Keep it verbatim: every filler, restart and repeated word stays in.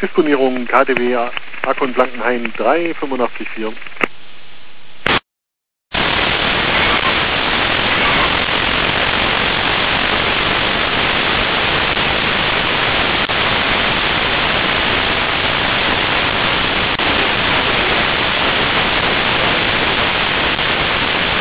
Disponierung K T W Akkon Blankenhain drei fünfundachtzig vier.